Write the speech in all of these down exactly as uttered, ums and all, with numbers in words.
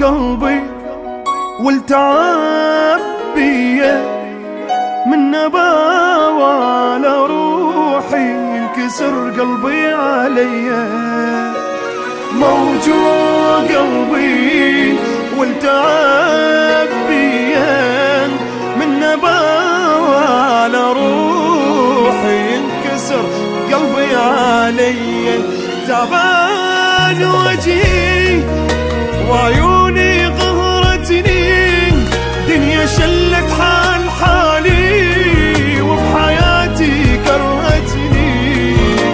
قلبي والتعب بيا من نباوى على روحي ينكسر قلبي عليا. موجوع قلبي والتعب بيا من نباوى على روحي ينكسر قلبي عليا. تعبان وجهي وعيوني قهرتني، دنيا شلت حال حالي وبحياتي كرهتني.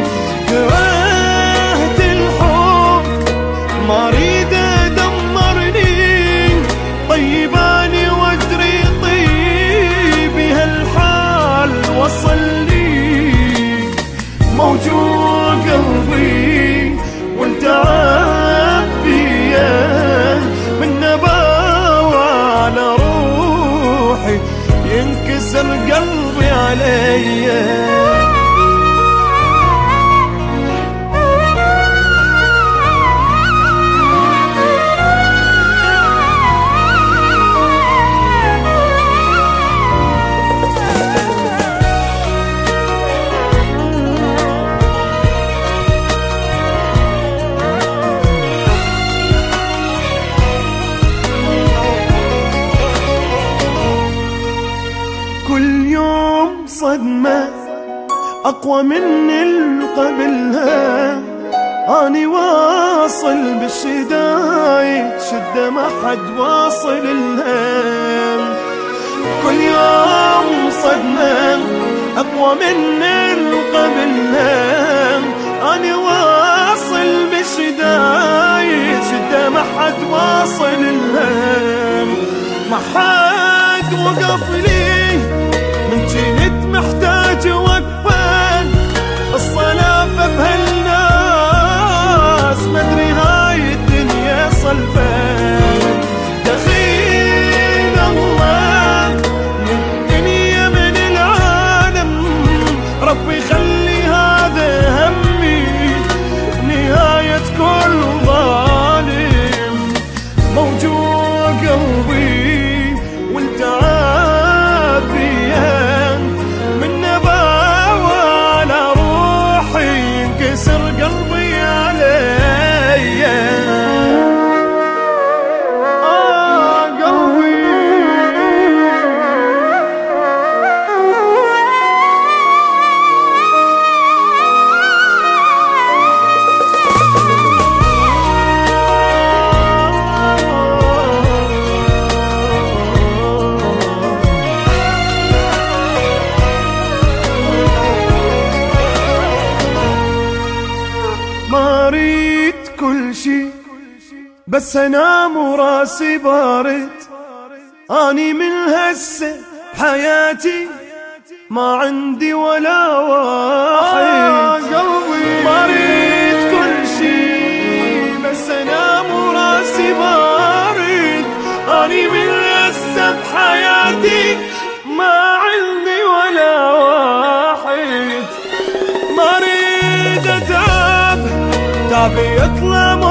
كرهت الحب ما اريد ادمرني، طيباني وادري طيبي هالحال وصلني. موجوع قلبي والتعب بيا من نباوى على روحي ينكسر قلبي عليا. كل يوم صدمة أقوى من اللي قبلها، أني واصل بالشدايد شدة ما حد واصل لها. كل يوم صدمة أقوى من اللي قبلها، أني واصل بالشدايد شدة ما حد واصل لها. ما حد وقف لي من جيت محتاج وقفة، الصلافة بهالناس مدري هاي الدنيا صلفة. دخيل الله من الدنيا من العالم، ربي خلي هذا همي نهاية كل ظالم. موجوع قلبي والتعب بيا من نباوى على روحي ينكسر قلبي عليا. آه قلبي ما اريد كل شي بس انام وراسي بارد. اني من هسه بحياتي ما عندي ولا واحد. ما اريد كل شي بس انام وراسي بارد. اني من هسه بحياتي ما عندي ولا واحد. ما اريد اتعب تعبي يطلع